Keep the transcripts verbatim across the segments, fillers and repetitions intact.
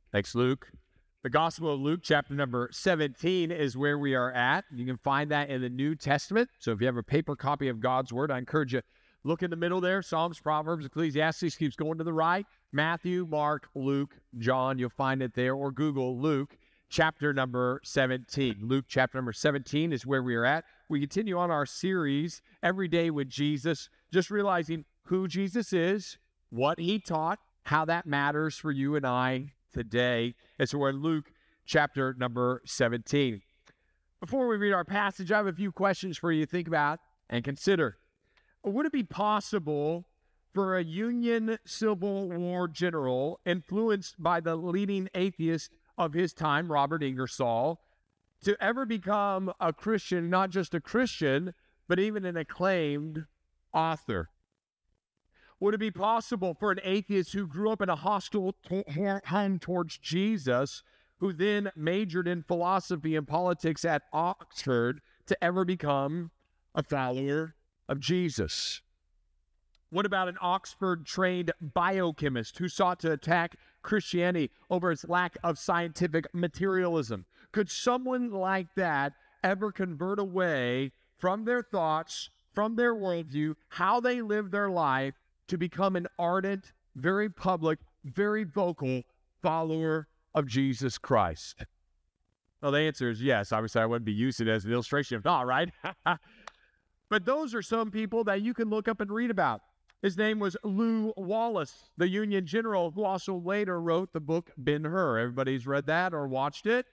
Thanks, Luke. The Gospel of Luke, chapter number seventeen, is where we are at. You can find that in the New Testament. So if you have a paper copy of God's Word, I encourage you, look in the middle there. Psalms, Proverbs, Ecclesiastes keeps going to the right. Matthew, Mark, Luke, John, you'll find it there. Or Google Luke, chapter number seventeen. Luke, chapter number seventeen is where we are at. We continue on our series, Every Day with Jesus, just realizing who Jesus is, what he taught, how that matters for you and I today. And so we're in Luke chapter number seventeen. Before we read our passage, I have a few questions for you to think about and consider. Would it be possible for a Union Civil War general influenced by the leading atheist of his time, Robert Ingersoll, to ever become a Christian, not just a Christian, but even an acclaimed author? Would it be possible for an atheist who grew up in a hostile home towards Jesus, who then majored in philosophy and politics at Oxford, to ever become a follower of Jesus? What about an Oxford-trained biochemist who sought to attack Christianity over its lack of scientific materialism? Could someone like that ever convert away from their thoughts, from their worldview, how they live their life, to become an ardent, very public, very vocal follower of Jesus Christ? Well, the answer is yes. Obviously, I wouldn't be using it as an illustration if not, right? But those are some people that you can look up and read about. His name was Lew Wallace, the Union general who also later wrote the book Ben-Hur. Everybody's read that or watched it?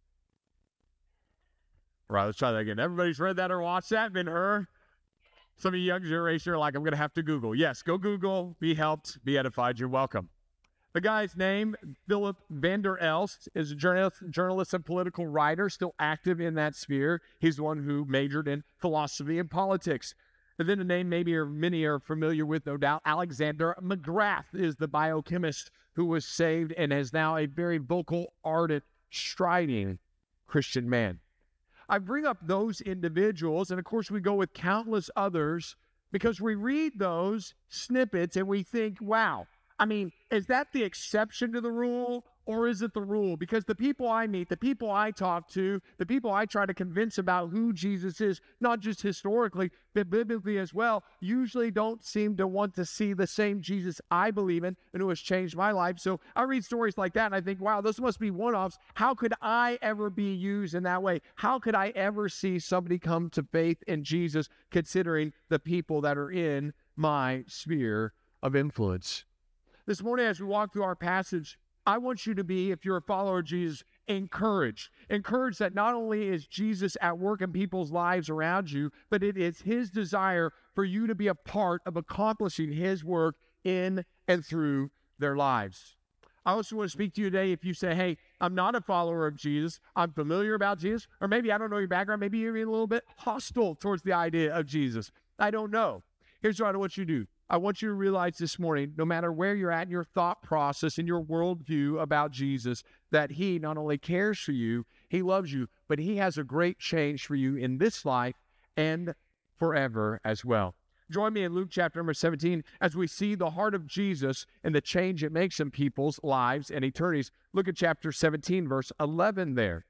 All right, let's try that again. Everybody's read that or watched that, Ben-Hur? Some of you young generation are like, I'm going to have to Google. Yes, go Google, be helped, be edified, you're welcome. The guy's name, Philip Vander Elst, is a journalist, journalist and political writer, still active in that sphere. He's the one who majored in philosophy and politics. And then a name maybe or many are familiar with, no doubt, Alexander McGrath is the biochemist who was saved and is now a very vocal, ardent, striding Christian man. I bring up those individuals, and of course we go with countless others, because we read those snippets and we think, wow, I mean, is that the exception to the rule, or is it the rule? Because the people I meet, the people I talk to, the people I try to convince about who Jesus is, not just historically, but biblically as well, usually don't seem to want to see the same Jesus I believe in and who has changed my life. So I read stories like that and I think, wow, those must be one-offs. How could I ever be used in that way? How could I ever see somebody come to faith in Jesus considering the people that are in my sphere of influence? This morning as we walk through our passage, I want you to be, if you're a follower of Jesus, encouraged. Encouraged that not only is Jesus at work in people's lives around you, but it is his desire for you to be a part of accomplishing his work in and through their lives. I also want to speak to you today if you say, hey, I'm not a follower of Jesus, I'm familiar about Jesus, or maybe I don't know your background, maybe you're even a little bit hostile towards the idea of Jesus. I don't know. Here's what I want you to do. I want you to realize this morning, no matter where you're at in your thought process, in your worldview about Jesus, that he not only cares for you, he loves you, but he has a great change for you in this life and forever as well. Join me in Luke chapter number seventeen as we see the heart of Jesus and the change it makes in people's lives and eternities. Look at chapter seventeen, verse eleven there.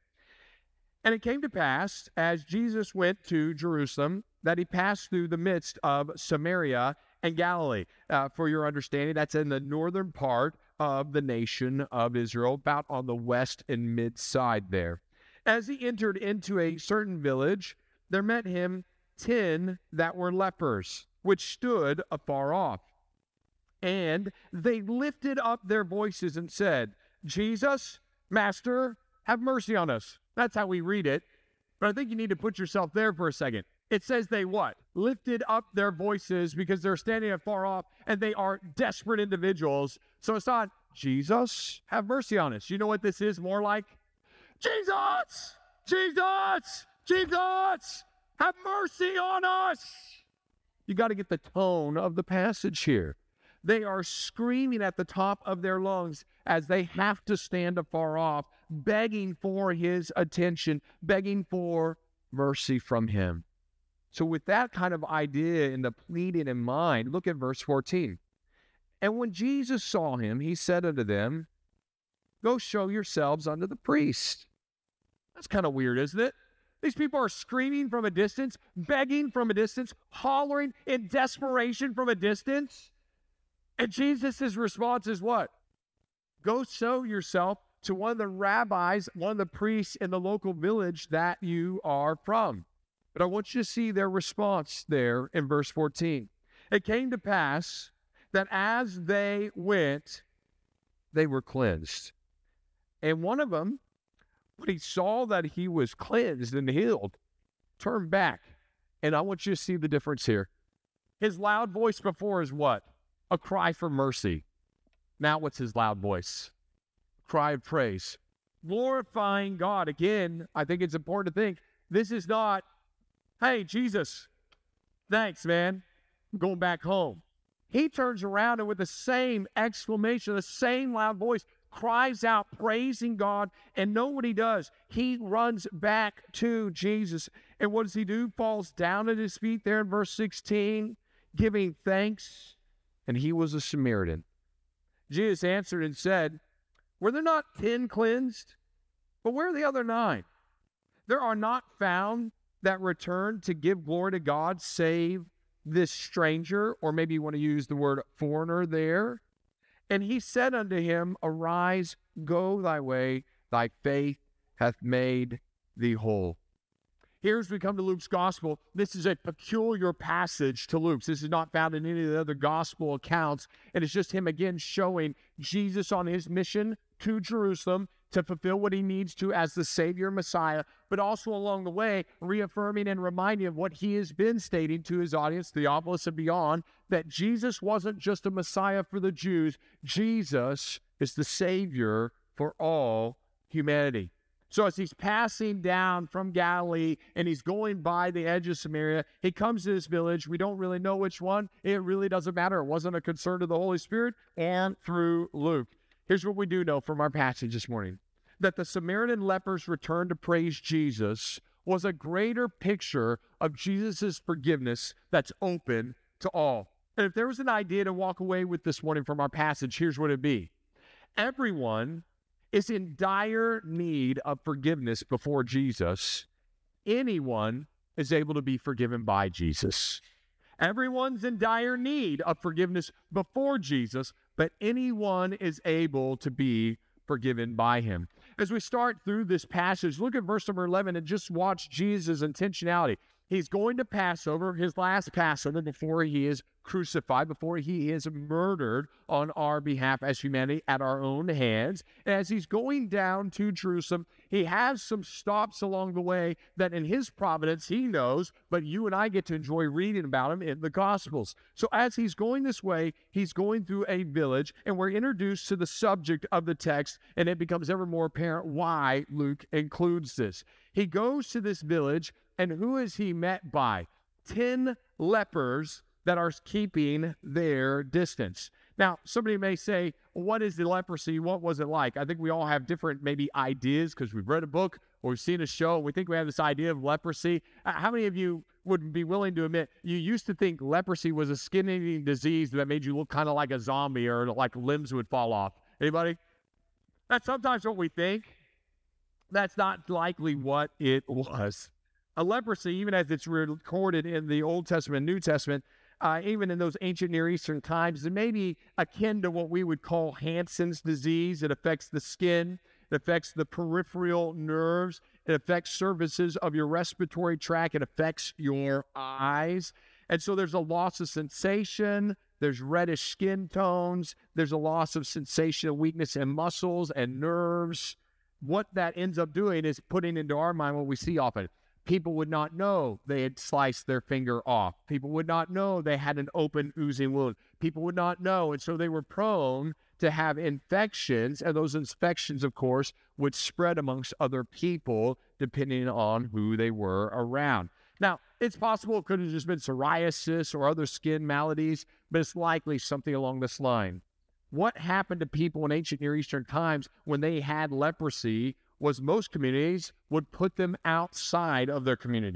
And it came to pass, as Jesus went to Jerusalem, that he passed through the midst of Samaria and Galilee. Uh, for your understanding, that's in the northern part of the nation of Israel, about on the west and mid side there. As he entered into a certain village, there met him ten that were lepers, which stood afar off. And they lifted up their voices and said, Jesus, Master, have mercy on us. That's how we read it. But I think you need to put yourself there for a second. It says they what? Lifted up their voices because they're standing afar off and they are desperate individuals. So it's not, Jesus, have mercy on us. You know what this is more like? Jesus! Jesus! Jesus! Have mercy on us! You got to get the tone of the passage here. They are screaming at the top of their lungs as they have to stand afar off, begging for his attention, begging for mercy from him. So with that kind of idea and the pleading in mind, look at verse fourteen. And when Jesus saw him, he said unto them, Go show yourselves unto the priest. That's kind of weird, isn't it? These people are screaming from a distance, begging from a distance, hollering in desperation from a distance. And Jesus' response is what? Go show yourself to one of the rabbis, one of the priests in the local village that you are from. But I want you to see their response there in verse fourteen. It came to pass that as they went, they were cleansed. And one of them, when he saw that he was cleansed and healed, turned back. And I want you to see the difference here. His loud voice before is what? A cry for mercy. Now what's his loud voice? Cry of praise. Glorifying God. Again, I think it's important to think, this is not, hey, Jesus, thanks, man. I'm going back home. He turns around and with the same exclamation, the same loud voice, cries out, praising God. And know what he does? He runs back to Jesus. And what does he do? Falls down at his feet there in verse sixteen, giving thanks. And he was a Samaritan. Jesus answered and said, were there not ten cleansed? But where are the other nine? There are not found that return to give glory to God, save this stranger, or maybe you want to use the word foreigner there. And he said unto him, arise, go thy way, thy faith hath made thee whole. Here as we come to Luke's gospel, this is a peculiar passage to Luke's. This is not found in any of the other gospel accounts. And it's just him again showing Jesus on his mission to Jerusalem to fulfill what he needs to as the Savior Messiah, but also along the way, reaffirming and reminding of what he has been stating to his audience, Theophilus and beyond, that Jesus wasn't just a Messiah for the Jews. Jesus is the Savior for all humanity. So as he's passing down from Galilee and he's going by the edge of Samaria, he comes to this village. We don't really know which one. It really doesn't matter. It wasn't a concern of the Holy Spirit and through Luke. Here's what we do know from our passage this morning, that the Samaritan leper's return to praise Jesus was a greater picture of Jesus' forgiveness that's open to all. And if there was an idea to walk away with this morning from our passage, here's what it'd be. Everyone is in dire need of forgiveness before Jesus. Anyone is able to be forgiven by Jesus. Everyone's in dire need of forgiveness before Jesus, but anyone is able to be forgiven by him. As we start through this passage, look at verse number eleven and just watch Jesus' intentionality. He's going to Passover, his last Passover, before he is crucified, before he is murdered on our behalf as humanity at our own hands. And as he's going down to Jerusalem, he has some stops along the way that in his providence he knows, but you and I get to enjoy reading about him in the Gospels. So as he's going this way, he's going through a village, and we're introduced to the subject of the text, and it becomes ever more apparent why Luke includes this. He goes to this village, and who is he met by? Ten lepers that are keeping their distance. Now, somebody may say, what is the leprosy? What was it like? I think we all have different maybe ideas because we've read a book or we've seen a show. And we think we have this idea of leprosy. Uh, how many of you would be willing to admit you used to think leprosy was a skin-eating disease that made you look kind of like a zombie or like limbs would fall off? Anybody? That's sometimes what we think. That's not likely what it was. A leprosy, even as it's recorded in the Old Testament, New Testament, uh, even in those ancient Near Eastern times, it may be akin to what we would call Hansen's disease. It affects the skin. It affects the peripheral nerves. It affects surfaces of your respiratory tract. It affects your eyes. And so there's a loss of sensation. There's reddish skin tones. There's a loss of sensation and weakness in muscles and nerves. What that ends up doing is putting into our mind what we see often. People would not know they had sliced their finger off. People would not know they had an open, oozing wound. People would not know, and so they were prone to have infections, and those infections, of course, would spread amongst other people depending on who they were around. Now, it's possible it could have just been psoriasis or other skin maladies, but it's likely something along this line. What happened to people in ancient Near Eastern times when they had leprosy was most communities would put them outside of their community.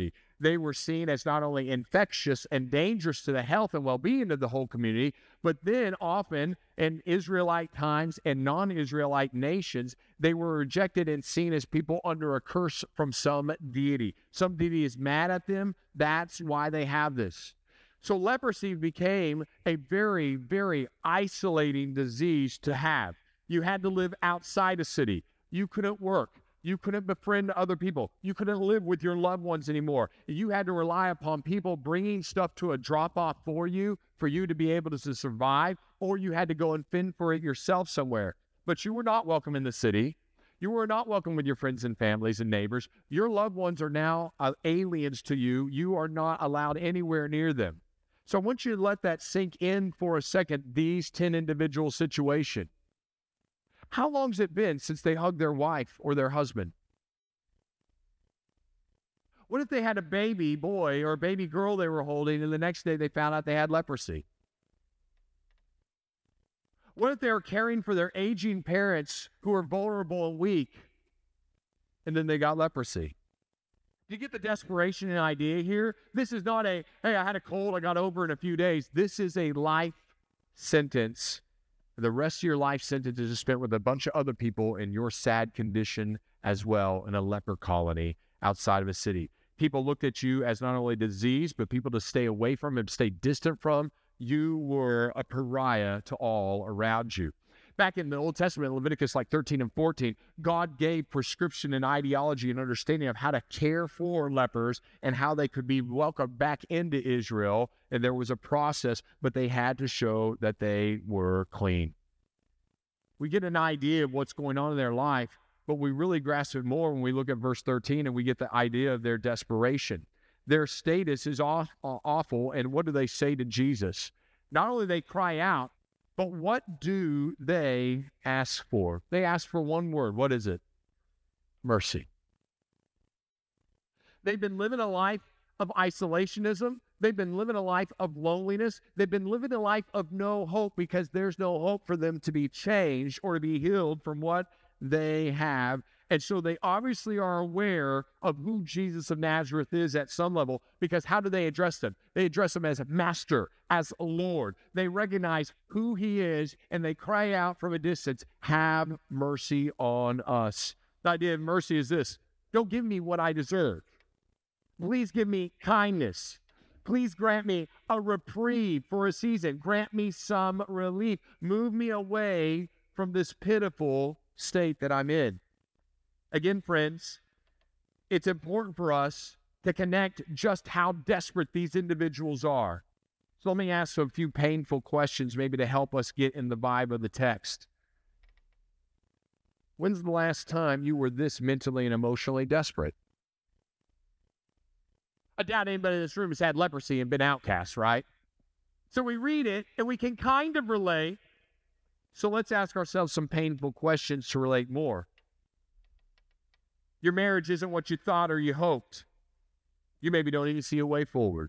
they were seen as not only infectious and dangerous to the health and well-being of the whole community, but then often in Israelite times and non-Israelite nations, they were rejected and seen as people under a curse from some deity. Some deity is mad at them. That's why they have this. So leprosy became a very, very isolating disease to have. You had to live outside a city. You couldn't work. You couldn't befriend other people. You couldn't live with your loved ones anymore. You had to rely upon people bringing stuff to a drop-off for you, for you to be able to survive, or you had to go and fend for it yourself somewhere. But you were not welcome in the city. You were not welcome with your friends and families and neighbors. Your loved ones are now uh, aliens to you. You are not allowed anywhere near them. So I want you to let that sink in for a second, these ten individual situation. How long's it been since they hugged their wife or their husband? What if they had a baby boy or a baby girl they were holding and the next day they found out they had leprosy? What if they were caring for their aging parents who are vulnerable and weak and then they got leprosy? Do you get the desperation and idea here? This is not a, hey, I had a cold, I got over in a few days. This is a life sentence. The rest of your life sentence is spent with a bunch of other people in your sad condition as well in a leper colony outside of a city. People looked at you as not only disease, but people to stay away from and stay distant from. You were a pariah to all around you. Back in the Old Testament, Leviticus like thirteen and fourteen, God gave prescription and ideology and understanding of how to care for lepers and how they could be welcomed back into Israel. And there was a process, but they had to show that they were clean. We get an idea of what's going on in their life, but we really grasp it more when we look at verse thirteen and we get the idea of their desperation. Their status is aw- awful, and what do they say to Jesus? Not only do they cry out, but what do they ask for? They ask for one word. What is it? Mercy. They've been living a life of isolationism. They've been living a life of loneliness. They've been living a life of no hope because there's no hope for them to be changed or to be healed from what they have. And so they obviously are aware of who Jesus of Nazareth is at some level, because how do they address him? They address him as Master, as Lord. They recognize who he is, and they cry out from a distance, have mercy on us. The idea of mercy is this: don't give me what I deserve. Please give me kindness. Please grant me a reprieve for a season. Grant me some relief. Move me away from this pitiful state that I'm in. Again, friends, it's important for us to connect just how desperate these individuals are. So let me ask a few painful questions maybe to help us get in the vibe of the text. When's the last time you were this mentally and emotionally desperate? I doubt anybody in this room has had leprosy and been outcast, right? So we read it and we can kind of relate. So let's ask ourselves some painful questions to relate more. Your marriage isn't what you thought or you hoped. You maybe don't even see a way forward.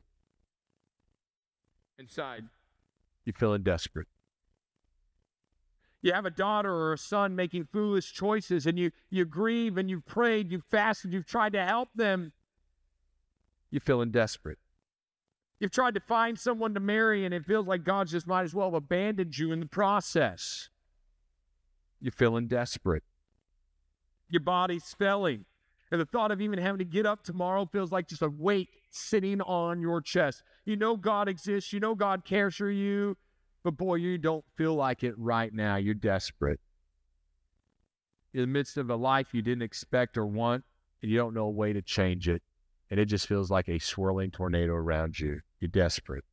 Inside, you're feeling desperate. You have a daughter or a son making foolish choices, and you, you grieve and you've prayed, you've fasted, you've tried to help them. You're feeling desperate. You've tried to find someone to marry, and it feels like God just might as well have abandoned you in the process. You're feeling desperate. Your body's failing, and the thought of even having to get up tomorrow feels like just a weight sitting on your chest. You know God exists. You know God cares for you, but boy, you don't feel like it right now. You're desperate. In the midst of a life you didn't expect or want, and you don't know a way to change it, and it just feels like a swirling tornado around you. You're desperate.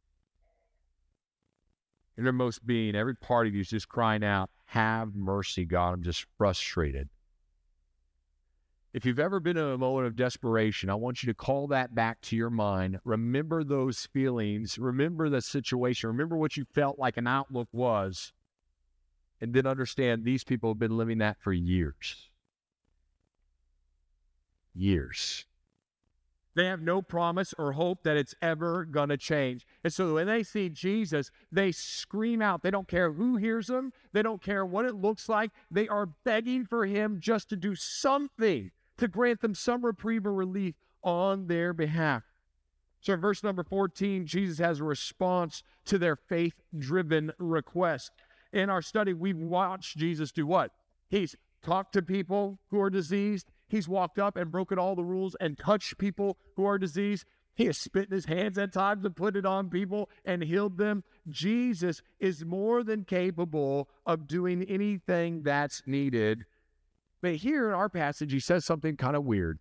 Innermost being, every part of you is just crying out, have mercy, God. I'm just frustrated. If you've ever been in a moment of desperation, I want you to call that back to your mind. Remember those feelings. Remember the situation. Remember what you felt like an outlook was. And then understand these people have been living that for years. Years. They have no promise or hope that it's ever going to change. And so when they see Jesus, they scream out. They don't care who hears them. They don't care what it looks like. They are begging for him just to do something to grant them some reprieve or relief on their behalf. So in verse number fourteen, Jesus has a response to their faith-driven request. In our study, we've watched Jesus do what? He's talked to people who are diseased. He's walked up and broken all the rules and touched people who are diseased. He has spit in his hands at times and put it on people and healed them. Jesus is more than capable of doing anything that's needed. But here in our passage, he says something kind of weird.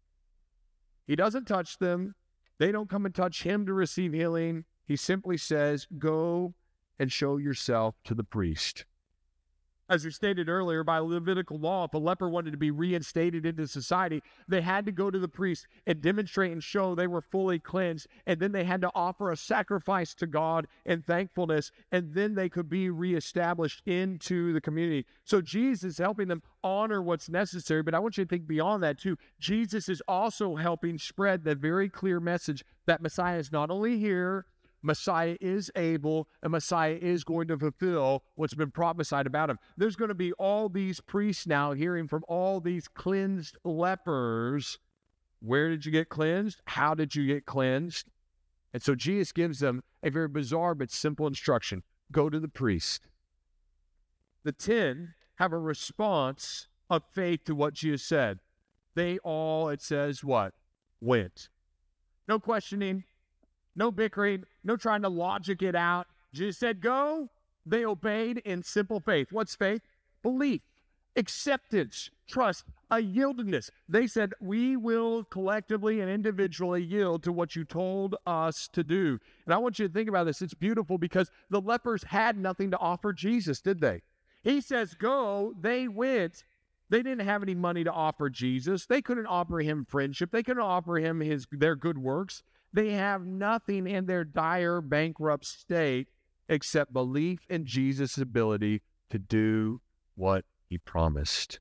He doesn't touch them. They don't come and touch him to receive healing. He simply says, go and show yourself to the priest. As we stated earlier, by Levitical law, if a leper wanted to be reinstated into society, they had to go to the priest and demonstrate and show they were fully cleansed. And then they had to offer a sacrifice to God in thankfulness. And then they could be reestablished into the community. So Jesus is helping them honor what's necessary. But I want you to think beyond that too. Jesus is also helping spread the very clear message that Messiah is not only here, Messiah is able, and Messiah is going to fulfill what's been prophesied about him. There's going to be all these priests now hearing from all these cleansed lepers. Where did you get cleansed? How did you get cleansed? And so Jesus gives them a very bizarre but simple instruction. Go to the priest. The ten have a response of faith to what Jesus said. They all, it says, what? Went. No questioning. No bickering, no trying to logic it out. Jesus said, go. They obeyed in simple faith. What's faith? Belief, acceptance, trust, a yieldedness. They said, we will collectively and individually yield to what you told us to do. And I want you to think about this. It's beautiful because the lepers had nothing to offer Jesus, did they? He says, go. They went. They didn't have any money to offer Jesus. They couldn't offer him friendship. They couldn't offer him his their good works. They have nothing in their dire, bankrupt state except belief in Jesus' ability to do what he promised.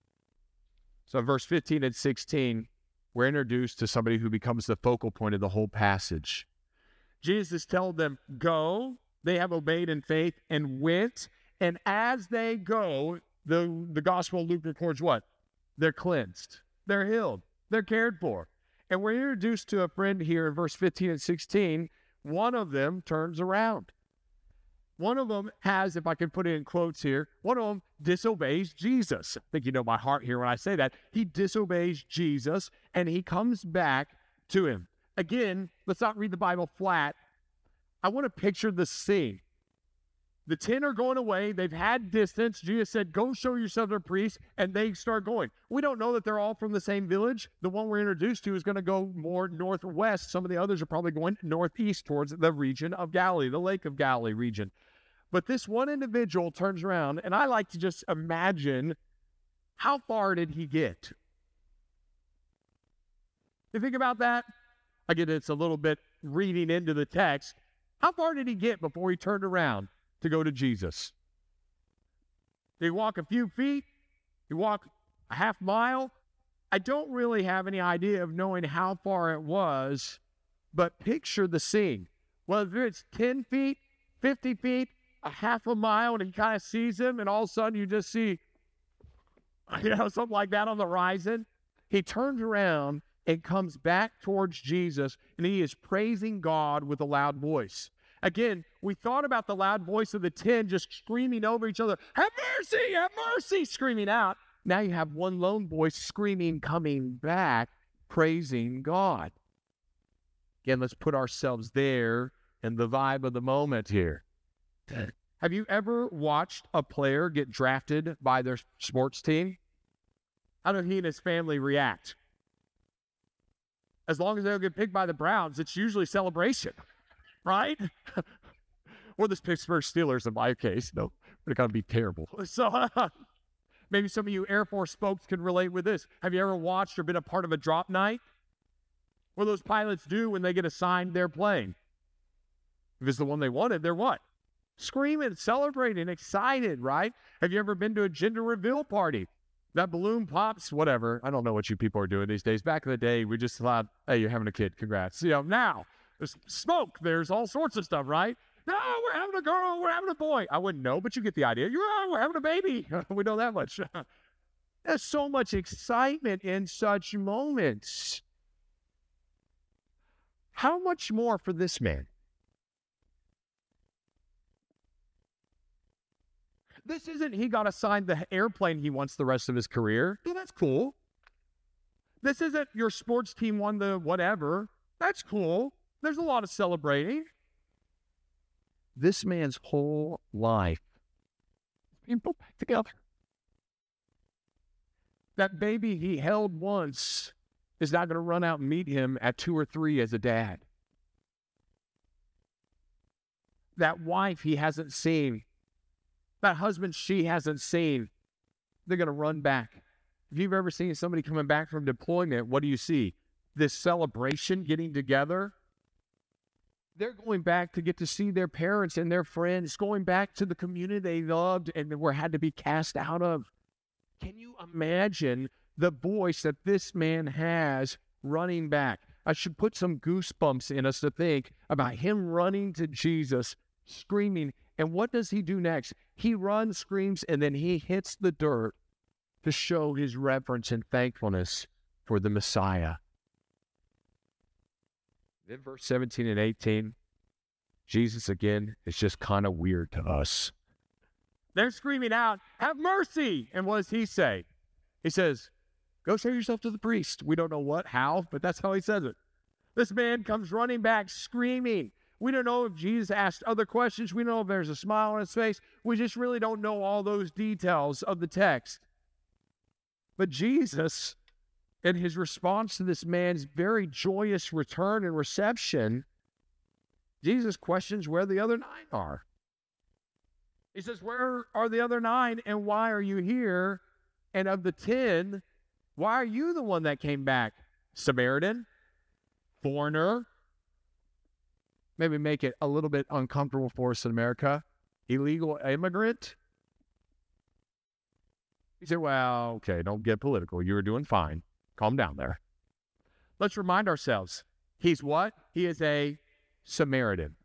So in verse fifteen and sixteen, we're introduced to somebody who becomes the focal point of the whole passage. Jesus told them, go. They have obeyed in faith and went. And as they go, the, the Gospel of Luke records what? They're cleansed. They're healed. They're cared for. And we're introduced to a friend here in verse fifteen and sixteen. One of them turns around. One of them has, if I can put it in quotes here, one of them disobeys Jesus. I think you know my heart here when I say that. He disobeys Jesus, and he comes back to him. Again, let's not read the Bible flat. I want to picture the scene. The ten are going away. They've had distance. Jesus said, go show yourself to a priest, and they start going. We don't know that they're all from the same village. The one we're introduced to is going to go more northwest. Some of the others are probably going northeast towards the region of Galilee, the Lake of Galilee region. But this one individual turns around, and I like to just imagine, how far did he get? You think about that? I get it's a little bit reading into the text. How far did he get before he turned around to go to Jesus? Did he walk a few feet? Did he walk a half mile? I don't really have any idea of knowing how far it was, but picture the scene. Whether it's ten feet, fifty feet, a half a mile, and he kind of sees him, and all of a sudden you just see, you know, something like that on the horizon. He turns around and comes back towards Jesus, and he is praising God with a loud voice. Again, we thought about the loud voice of the ten just screaming over each other, have mercy, have mercy, screaming out. Now you have one lone voice screaming, coming back, praising God. Again, let's put ourselves there in the vibe of the moment here. Have you ever watched a player get drafted by their sports team? How do he and his family react? As long as they don't get picked by the Browns, it's usually celebration, right? Or the Pittsburgh Steelers in my case. No, they're going to be terrible. So uh, maybe some of you Air Force folks can relate with this. Have you ever watched or been a part of a drop night? What do those pilots do when they get assigned their plane? If it's the one they wanted, they're what? Screaming, celebrating, excited, right? Have you ever been to a gender reveal party? That balloon pops, whatever. I don't know what you people are doing these days. Back in the day, we just thought, hey, you're having a kid. Congrats. You know, now, there's smoke. There's all sorts of stuff, right? No, we're having a girl. We're having a boy. I wouldn't know, but you get the idea. You're right. We're having a baby. We know that much. There's so much excitement in such moments. How much more for this man? This isn't he got assigned the airplane he wants the rest of his career. Well, that's cool. This isn't your sports team won the whatever. That's cool. There's a lot of celebrating. This man's whole life is being put back together. That baby he held once is not going to run out and meet him at two or three as a dad. That wife he hasn't seen, that husband she hasn't seen, they're going to run back. If you've ever seen somebody coming back from deployment, what do you see? This celebration, getting together. They're going back to get to see their parents and their friends, going back to the community they loved and were had to be cast out of. Can you imagine the voice that this man has running back? I should put some goosebumps in us to think about him running to Jesus, screaming. And what does he do next? He runs, screams, and then he hits the dirt to show his reverence and thankfulness for the Messiah. Then verse seventeen and eighteen, Jesus again is just kind of weird to us. They're screaming out, "Have mercy!" And what does he say? He says, "Go show yourself to the priest." We don't know what, how, but that's how he says it. This man comes running back screaming. We don't know if Jesus asked other questions. We don't know if there's a smile on his face. We just really don't know all those details of the text. But Jesus, in his response to this man's very joyous return and reception, Jesus questions where the other nine are. He says, "Where are the other nine, and why are you here? And of the ten, why are you the one that came back? Samaritan? Foreigner?" Maybe make it a little bit uncomfortable for us in America. Illegal immigrant? He said, "Well, okay, don't get political. You were doing fine. Calm down there." Let's remind ourselves. He's what? He is a Samaritan.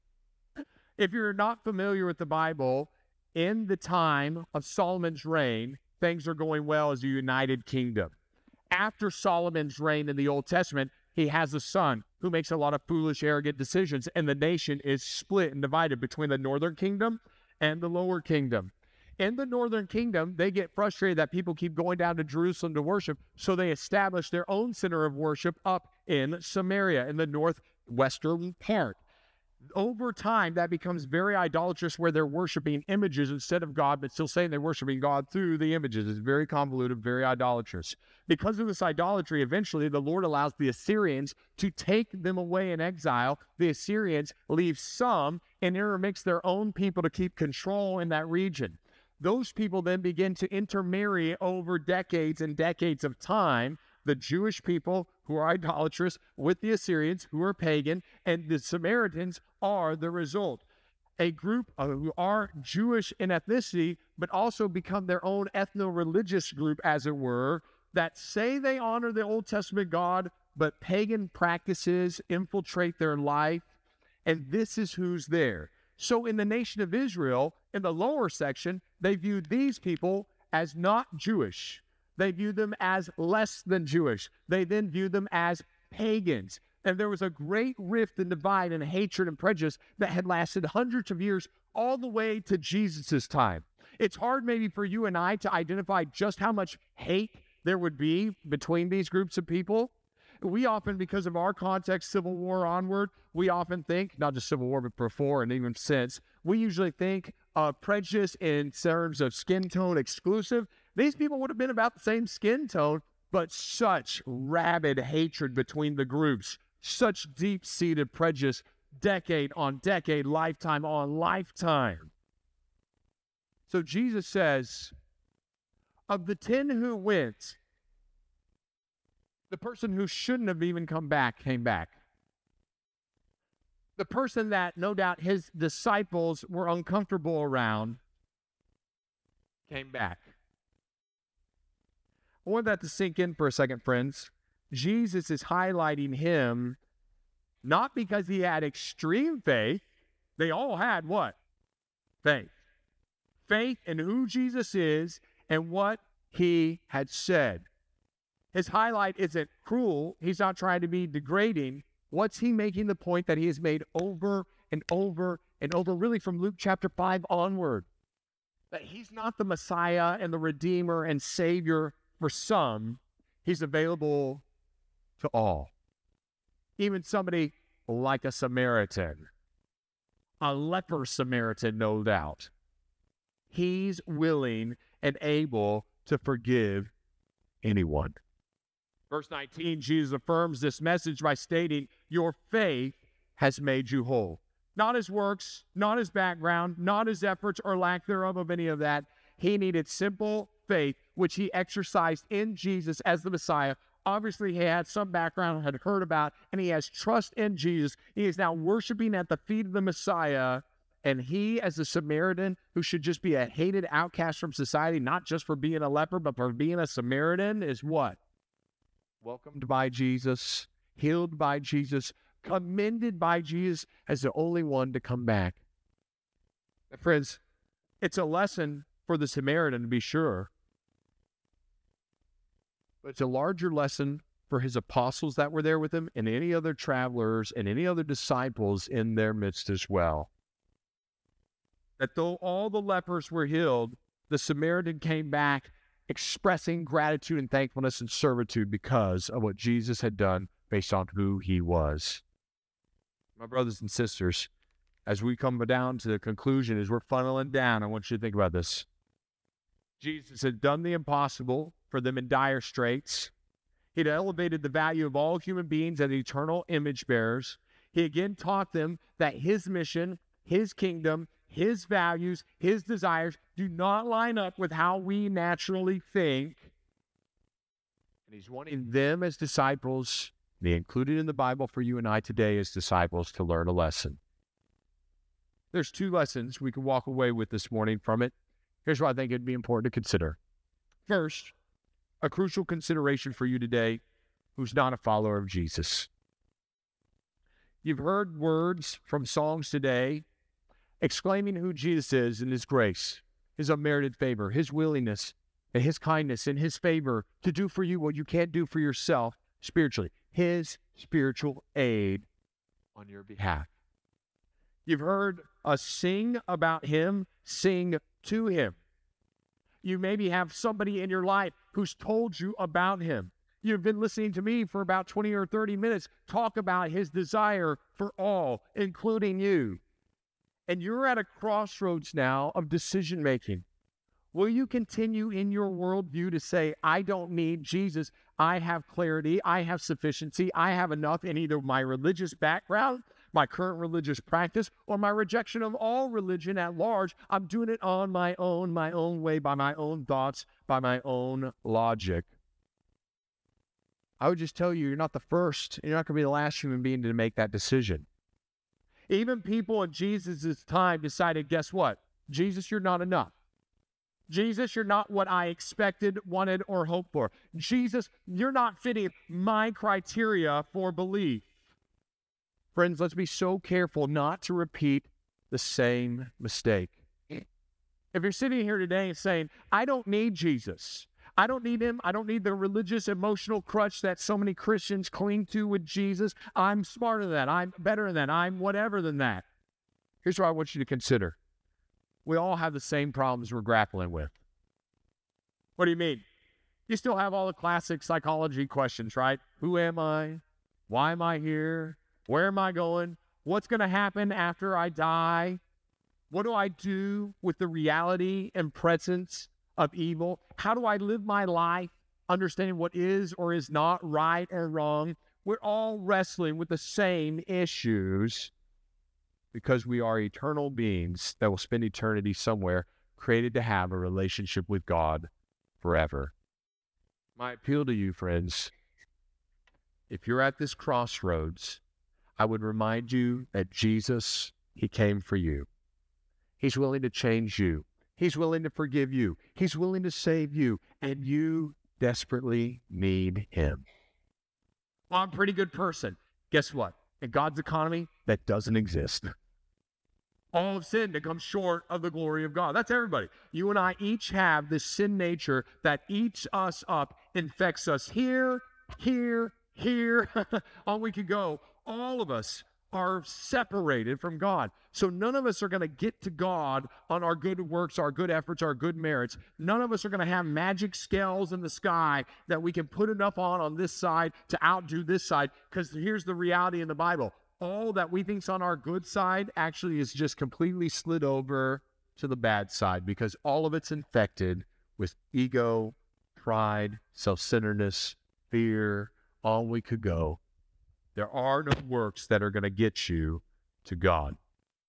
If you're not familiar with the Bible, in the time of Solomon's reign, things are going well as a united kingdom. After Solomon's reign in the Old Testament, he has a son who makes a lot of foolish, arrogant decisions, and the nation is split and divided between the northern kingdom and the lower kingdom. In the northern kingdom, they get frustrated that people keep going down to Jerusalem to worship, so they establish their own center of worship up in Samaria, in the northwestern part. Over time, that becomes very idolatrous, where they're worshiping images instead of God, but still saying they're worshiping God through the images. It's very convoluted, very idolatrous. Because of this idolatry, eventually the Lord allows the Assyrians to take them away in exile. The Assyrians leave some and intermix their own people to keep control in that region. Those people then begin to intermarry over decades and decades of time. The Jewish people, who are idolatrous, with the Assyrians, who are pagan, and the Samaritans are the result. A group who are Jewish in ethnicity, but also become their own ethno-religious group, as it were, that say they honor the Old Testament God, but pagan practices infiltrate their life, and this is who's there. So in the nation of Israel, in the lower section, they viewed these people as not Jewish. They viewed them as less than Jewish. They then viewed them as pagans. And there was a great rift and divide and hatred and prejudice that had lasted hundreds of years, all the way to Jesus' time. It's hard maybe for you and I to identify just how much hate there would be between these groups of people. We often, because of our context, Civil War onward, we often think, not just Civil War, but before and even since, we usually think of prejudice in terms of skin tone exclusive. These people would have been about the same skin tone, but such rabid hatred between the groups, such deep-seated prejudice, decade on decade, lifetime on lifetime. So Jesus says, of the ten who went, the person who shouldn't have even come back came back. The person that no doubt his disciples were uncomfortable around came back. I want that to sink in for a second, friends. Jesus is highlighting him not because he had extreme faith. They all had what? Faith. Faith in who Jesus is and what he had said. His highlight isn't cruel. He's not trying to be degrading. What's he making the point that he has made over and over and over, really from Luke chapter five onward? That he's not the Messiah and the Redeemer and Savior for some. He's available to all. Even somebody like a Samaritan, a leper Samaritan, no doubt. He's willing and able to forgive anyone. Verse nineteen, Jesus affirms this message by stating, your faith has made you whole. Not his works, not his background, not his efforts or lack thereof of any of that. He needed simple faith, which he exercised in Jesus as the Messiah. Obviously, he had some background, had heard about, and he has trust in Jesus. He is now worshiping at the feet of the Messiah. And he, as a Samaritan, who should just be a hated outcast from society, not just for being a leper, but for being a Samaritan, is what? Welcomed by Jesus, healed by Jesus, commended by Jesus as the only one to come back. And friends, it's a lesson for the Samaritan, to be sure. But it's a larger lesson for his apostles that were there with him and any other travelers and any other disciples in their midst as well. That though all the lepers were healed, the Samaritan came back expressing gratitude and thankfulness and servitude because of what Jesus had done based on who he was. My brothers and sisters, as we come down to the conclusion, as we're funneling down, I want you to think about this. Jesus had done the impossible for them in dire straits. He'd elevated the value of all human beings as eternal image bearers. He again taught them that his mission, his kingdom, his values, his desires do not line up with how we naturally think. And he's wanting them as disciples, they included in the Bible for you and I today as disciples, to learn a lesson. There's two lessons we can walk away with this morning from it. Here's what I think it'd be important to consider. First, a crucial consideration for you today who's not a follower of Jesus. You've heard words from songs today exclaiming who Jesus is in his grace, his unmerited favor, his willingness, and his kindness and his favor to do for you what you can't do for yourself spiritually, his spiritual aid on your behalf. You've heard us sing about him, sing to him. You maybe have somebody in your life who's told you about him. You've been listening to me for about twenty or thirty minutes talk about his desire for all, including you. And you're at a crossroads now of decision making. Will you continue in your worldview to say, I don't need Jesus, I have clarity, I have sufficiency, I have enough in either my religious background, my current religious practice, or my rejection of all religion at large? I'm doing it on my own, my own way, by my own thoughts, by my own logic. I would just tell you, you're not the first, and you're not going to be the last human being to make that decision. Even people in Jesus' time decided, guess what? Jesus, you're not enough. Jesus, you're not what I expected, wanted, or hoped for. Jesus, you're not fitting my criteria for belief. Friends, let's be so careful not to repeat the same mistake. If you're sitting here today and saying, I don't need Jesus, I don't need him, I don't need the religious emotional crutch that so many Christians cling to with Jesus, I'm smarter than that, I'm better than that, I'm whatever than that. Here's what I want you to consider. We all have the same problems we're grappling with. What do you mean? You still have all the classic psychology questions, right? Who am I? Why am I here? Where am I going? What's going to happen after I die? What do I do with the reality and presence of evil? How do I live my life understanding what is or is not right or wrong? We're all wrestling with the same issues because we are eternal beings that will spend eternity somewhere, created to have a relationship with God forever. My appeal to you, friends, if you're at this crossroads, I would remind you that Jesus, he came for you. He's willing to change you. He's willing to forgive you. He's willing to save you. And you desperately need him. Well, I'm a pretty good person. Guess what? In God's economy, that doesn't exist. All have sinned and come short of the glory of God. That's everybody. You and I each have this sin nature that eats us up, infects us here, here, here. On we could go. all of us are separated from God. So none of us are going to get to God on our good works, our good efforts, our good merits. None of us are going to have magic scales in the sky that we can put enough on on this side to outdo this side. Because here's the reality in the Bible. All that we think's on our good side actually is just completely slid over to the bad side, because all of it's infected with ego, pride, self-centeredness, fear, on we could go. There are no works that are going to get you to God.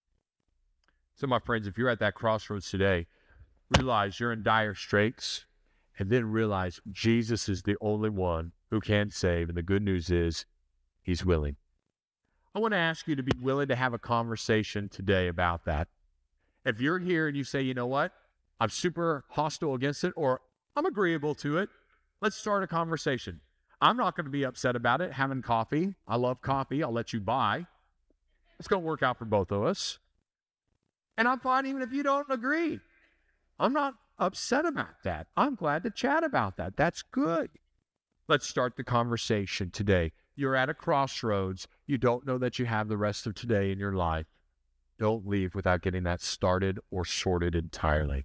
So my friends, if you're at that crossroads today, realize you're in dire straits, and then realize Jesus is the only one who can save, and the good news is he's willing. I want to ask you to be willing to have a conversation today about that. If you're here and you say, you know what, I'm super hostile against it, or I'm agreeable to it, let's start a conversation. I'm not going to be upset about it, having coffee. I love coffee. I'll let you buy. It's going to work out for both of us. And I'm fine even if you don't agree. I'm not upset about that. I'm glad to chat about that. That's good. Let's start the conversation today. You're at a crossroads. You don't know that you have the rest of today in your life. Don't leave without getting that started or sorted entirely.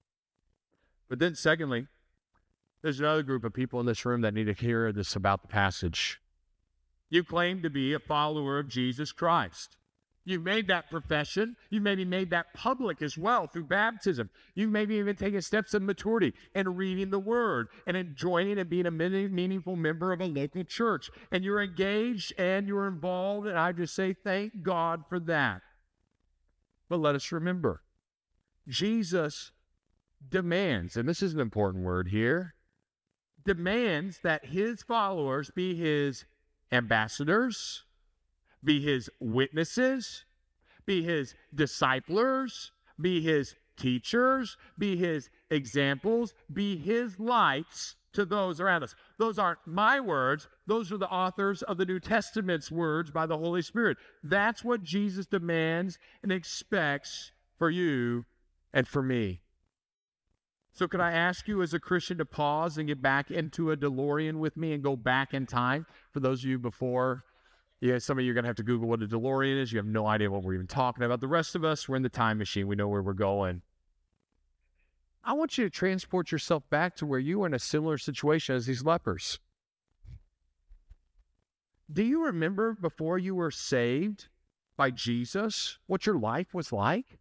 But then secondly, there's another group of people in this room that need to hear this about the passage. You claim to be a follower of Jesus Christ. You've made that profession. You maybe made that public as well through baptism. You've maybe even taken steps of maturity and reading the Word and in joining and being a meaningful member of a local church. And you're engaged and you're involved, and I just say thank God for that. But let us remember, Jesus demands, and this is an important word here, demands that his followers be his ambassadors, be his witnesses, be his disciplers, be his teachers, be his examples, be his lights to those around us. Those aren't my words. Those are the authors of the New Testament's words by the Holy Spirit. That's what Jesus demands and expects for you and for me. So could I ask you as a Christian to pause and get back into a DeLorean with me and go back in time? For those of you before, yeah, some of you are going to have to Google what a DeLorean is. You have no idea what we're even talking about. The rest of us, we're in the time machine. We know where we're going. I want you to transport yourself back to where you were in a similar situation as these lepers. Do you remember before you were saved by Jesus what your life was like?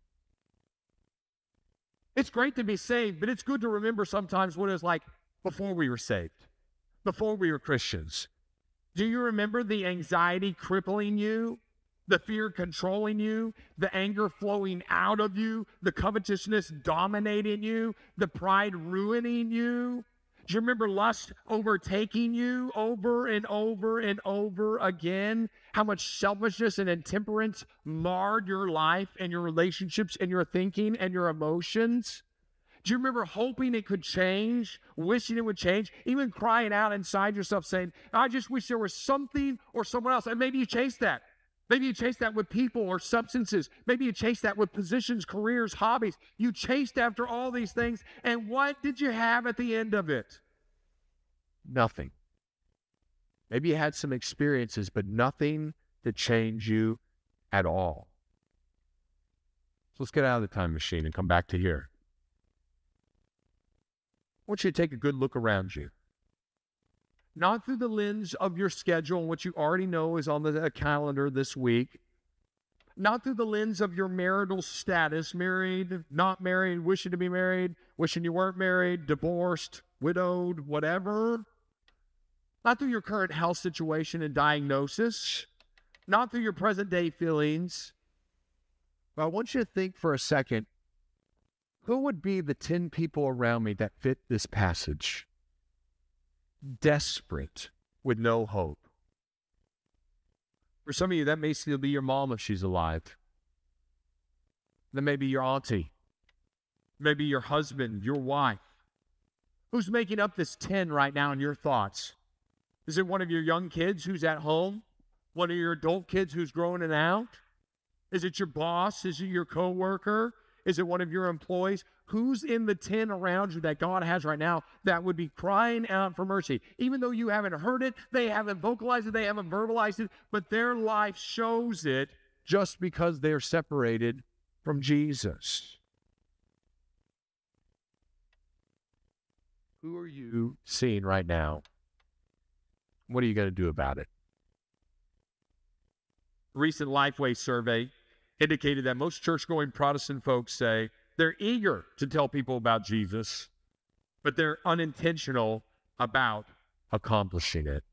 It's great to be saved, but it's good to remember sometimes what it was like before we were saved, before we were Christians. Do you remember the anxiety crippling you, the fear controlling you, the anger flowing out of you, the covetousness dominating you, the pride ruining you? Do you remember lust overtaking you over and over and over again? How much selfishness and intemperance marred your life and your relationships and your thinking and your emotions? Do you remember hoping it could change, wishing it would change, even crying out inside yourself saying, I just wish there was something or someone else? And maybe you chased that. Maybe you chased that with people or substances. Maybe you chased that with positions, careers, hobbies. You chased after all these things, and what did you have at the end of it? Nothing. Maybe you had some experiences, but nothing to change you at all. So let's get out of the time machine and come back to here. I want you to take a good look around you. Not through the lens of your schedule and what you already know is on the calendar this week. Not through the lens of your marital status, married, not married, wishing to be married, wishing you weren't married, divorced, widowed, whatever. Not through your current health situation and diagnosis. Not through your present day feelings. But I want you to think for a second, who would be the ten people around me that fit this passage? Desperate, with no hope. For some of you, that may still be your mom if she's alive. That may be your auntie. Maybe your husband, your wife. Who's making up this ten right now in your thoughts? Is it one of your young kids who's at home? One of your adult kids who's growing it out? Is it your boss? Is it your coworker? Is it one of your employees? Who's in the ten around you that God has right now that would be crying out for mercy? Even though you haven't heard it, they haven't vocalized it, they haven't verbalized it, but their life shows it just because they're separated from Jesus. Who are you seeing right now? What are you going to do about it? A recent Lifeway survey indicated that most church-going Protestant folks say they're eager to tell people about Jesus, but they're unintentional about accomplishing it.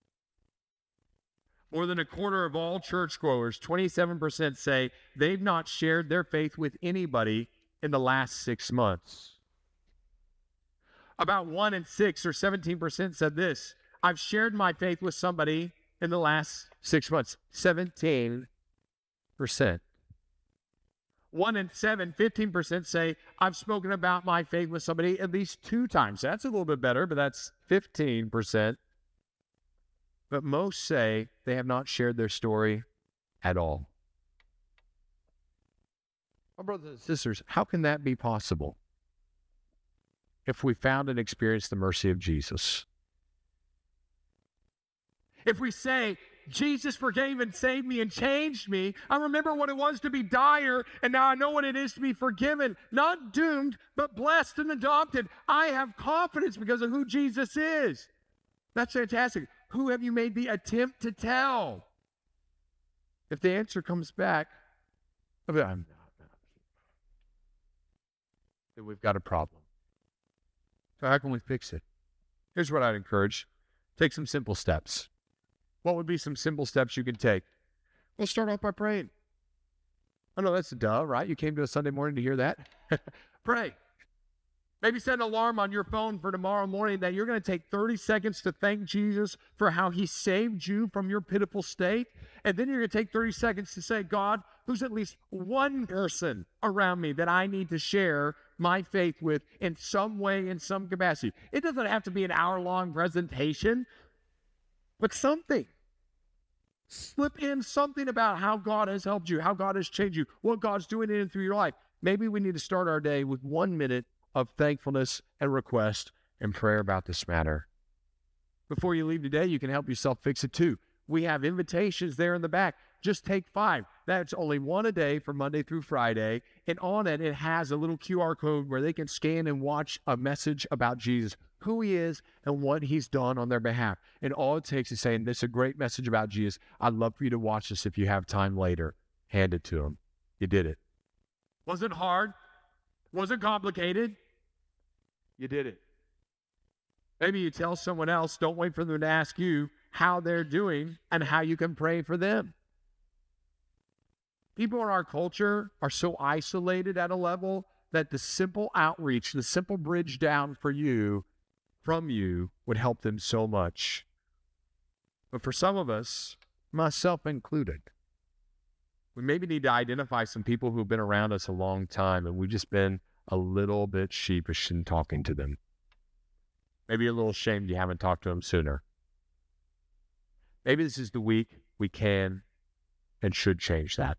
More than a quarter of all churchgoers, twenty-seven percent, say they've not shared their faith with anybody in the last six months. About one in six, or seventeen percent, said this: I've shared my faith with somebody in the last six months. seventeen percent. One in seven, fifteen percent, say I've spoken about my faith with somebody at least two times. That's a little bit better, but that's fifteen percent. But most say they have not shared their story at all. My brothers and sisters, how can that be possible? If we found and experienced the mercy of Jesus. If we say, Jesus forgave and saved me and changed me, I remember what it was to be dire, and now I know what it is to be forgiven, not doomed, but blessed and adopted. I have confidence because of who Jesus is. That's fantastic. Who have you made the attempt to tell? If the answer comes back, I'm not, then we've got a problem. So how can we fix it? Here's what I'd encourage. Take some simple steps. What would be some simple steps you can take? Well, start off by praying. I know that's a duh, right? You came to a Sunday morning to hear that. Pray. Maybe set an alarm on your phone for tomorrow morning that you're going to take thirty seconds to thank Jesus for how he saved you from your pitiful state. And then you're going to take thirty seconds to say, God, who's at least one person around me that I need to share my faith with in some way, in some capacity. It doesn't have to be an hour-long presentation, but something. Slip in something about how God has helped you, how God has changed you, what God's doing in and through your life. Maybe we need to start our day with one minute of thankfulness and request and prayer about this matter. Before you leave today, you can help yourself fix it too. We have invitations there in the back. Just take five. That's only one a day from Monday through Friday. And on it, it has a little Q R code where they can scan and watch a message about Jesus, who he is and what he's done on their behalf. And all it takes is saying, this is a great message about Jesus. I'd love for you to watch this if you have time later. Hand it to them. You did it. Wasn't hard. Wasn't complicated. You did it. Maybe you tell someone else, don't wait for them to ask you how they're doing and how you can pray for them. People in our culture are so isolated at a level that the simple outreach, the simple bridge down for you, from you, would help them so much. But for some of us, myself included, we maybe need to identify some people who've been around us a long time and we've just been a little bit sheepish in talking to them. Maybe a little ashamed you haven't talked to them sooner. Maybe this is the week we can and should change that.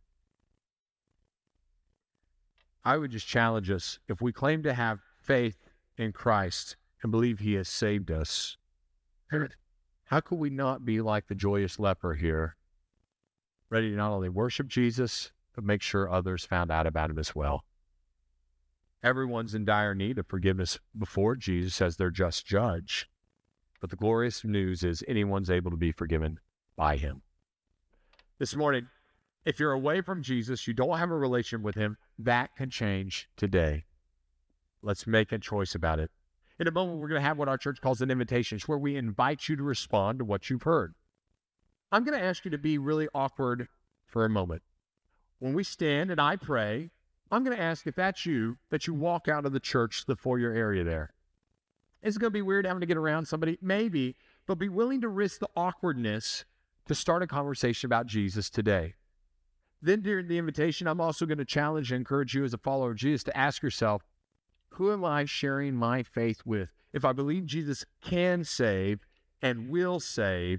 I would just challenge us, if we claim to have faith in Christ and believe he has saved us, how could we not be like the joyous leper here, ready to not only worship Jesus, but make sure others found out about him as well? Everyone's in dire need of forgiveness before Jesus as their just judge. But the glorious news is anyone's able to be forgiven by him. This morning, if you're away from Jesus, you don't have a relationship with him, that can change today. Let's make a choice about it. In a moment, we're going to have what our church calls an invitation. It's where we invite you to respond to what you've heard. I'm going to ask you to be really awkward for a moment. When we stand and I pray, I'm going to ask if that's you, that you walk out of the church, the foyer area there. Is it going to be weird having to get around somebody? Maybe, but be willing to risk the awkwardness to start a conversation about Jesus today. Then during the invitation, I'm also going to challenge and encourage you as a follower of Jesus to ask yourself, who am I sharing my faith with? If I believe Jesus can save and will save,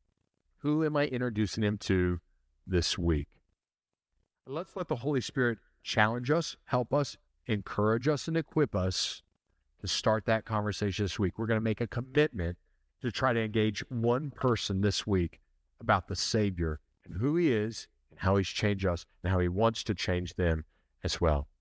who am I introducing him to this week? Let's let the Holy Spirit challenge us, help us, encourage us, and equip us to start that conversation this week. We're going to make a commitment to try to engage one person this week about the Savior and who he is and how he's changed us and how he wants to change them as well.